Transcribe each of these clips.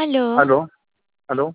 Aló. Aló, aló.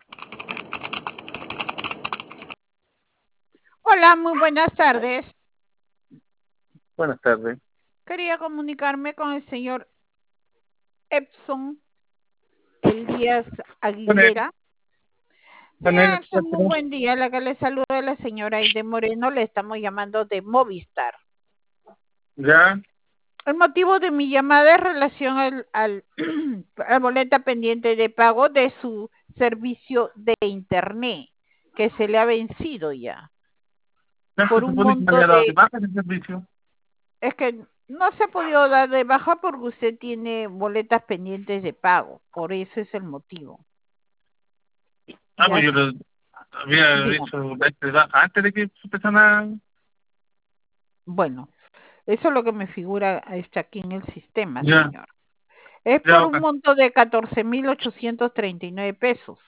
Hola, muy buenas tardes. Buenas tardes. Quería comunicarme con el señor Epson Elías Con él, Aguilera. con Señor él, Epson, muy buen día. La que le saluda la señora Aide Moreno. Le estamos llamando de Movistar. ya, El motivo de mi llamada es relación a boleta pendiente de pago de su servicio de internet, que se le ha vencido ya, ya se por un supone que me monto había dado de de... baja ese servicio. Es que no se ha podido dar de baja porque usted tiene boletas pendientes de pago. Por eso es el motivo. Ya, Pues yo lo había dígame. hecho de baja antes de que empezaran a... Bueno, eso es lo que me figura está aquí en el sistema, Ya, señor. Es ya, por un bacán. monto de 14.839 pesos.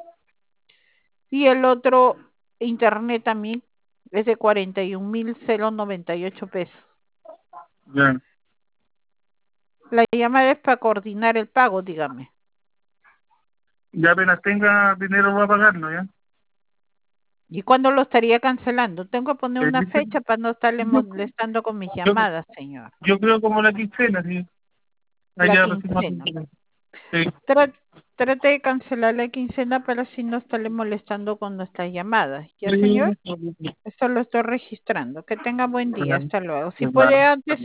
Y el otro internet también es de 41.098 pesos. Ya, La llamada es para coordinar el pago, dígame. ya apenas tenga dinero voy a pagarlo, ¿ya? ¿Y cuándo lo estaría cancelando? Tengo que poner Eh, una fecha para no estarle Yo, molestando con mis yo, llamadas, señor. yo creo como la quincena, sí. La Allá recibimos... quincena. Sí, Trate de cancelar la quincena para así no estarle molestando con nuestras llamadas. ¿Ya, señor? sí, Esto lo estoy registrando. Que tenga buen día. Hasta luego. Si sí, puede antes,